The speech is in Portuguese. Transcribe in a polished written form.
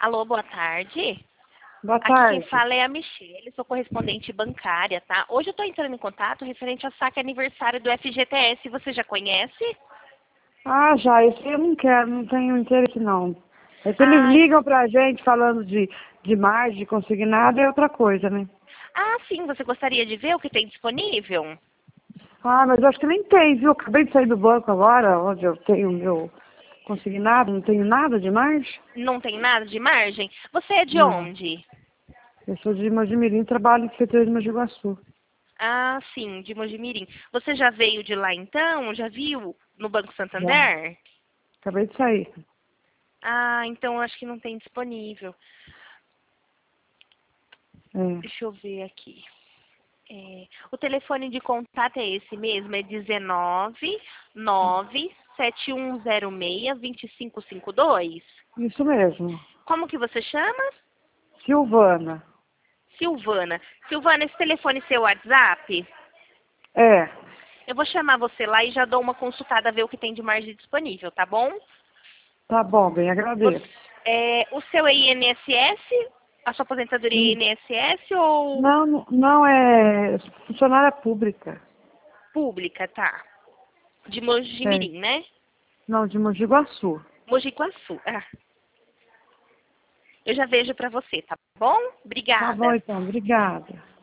Alô, boa tarde. Boa Aqui tarde. quem fala é a Michelle, sou correspondente bancária, tá? Hoje eu tô entrando em contato referente ao saque aniversário do FGTS. Você já conhece? Ah, já, esse eu não quero, não tenho interesse não. É que eles Ah, ligam pra gente falando de margem, de consignado, é outra coisa, né? sim, você gostaria de ver o que tem disponível? Ah, mas eu acho que nem tem, viu? Acabei de sair do banco agora, onde eu tenho meu consignado, não tenho nada de margem. Não tem nada de margem? Você é de Não. onde? Eu sou de Mojimirim, trabalho em Prefeitura de Mogi Guaçu. Ah, sim, de Mojimirim. Você já veio de lá então? Já viu no Banco Já. Santander? Acabei de sair. Ah, então eu acho que não tem disponível. É. Deixa eu ver aqui. O telefone de contato é esse mesmo, é 19 97106-2552. Isso mesmo. Como que você chama? Silvana. Silvana. Silvana, esse telefone é seu WhatsApp? É. Eu vou chamar você lá e já dou uma consultada a ver o que tem de margem disponível, tá bom? Tá bom, bem, agradeço. O seu é INSS? A sua aposentadoria é Sim. INSS ou Não, não é funcionária pública. pública, tá? De É. Mojimirim, né? Não, de Mogi Guaçu. Mogi Guaçu. Eu já vejo pra você, tá bom? Tá bom, Obrigada. então. Obrigada.